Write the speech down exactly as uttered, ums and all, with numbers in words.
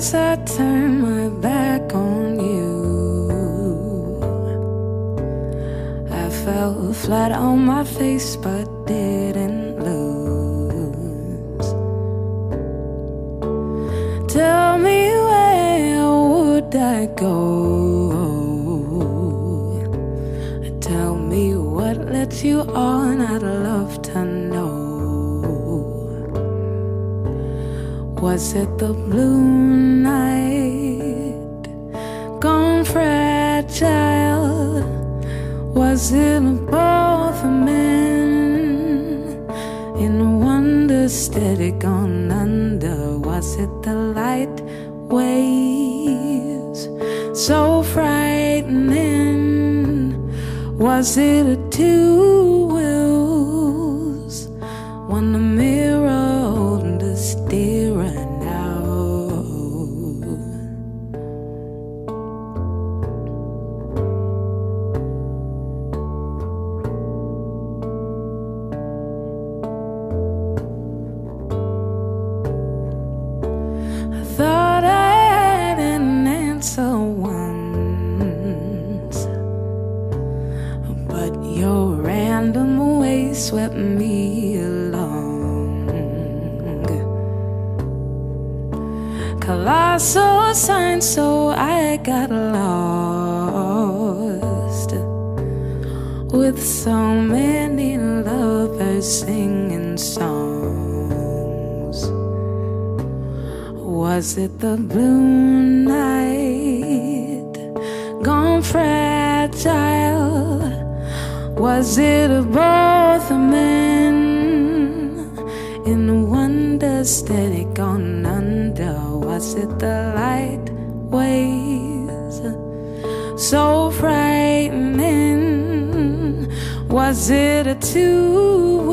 as I turn my back on you, I fell flat on my face but didn't lose. Tell me, where would I go? Tell me what led you on, I'd love to know. Was it the blue night, gone fragile? Was it both men in wonder steady gone under? Was it the light waves so frightening? Was it a two wheels, one the mirror holding the steering out? I thought I had an answer once, but your random way swept me along. Colossal signs, so I got lost with so many lovers singing songs. Was it the blue night, gone fragile? Was it both men in wonder steady gone under? Was it the light waves so frightening? Was it a two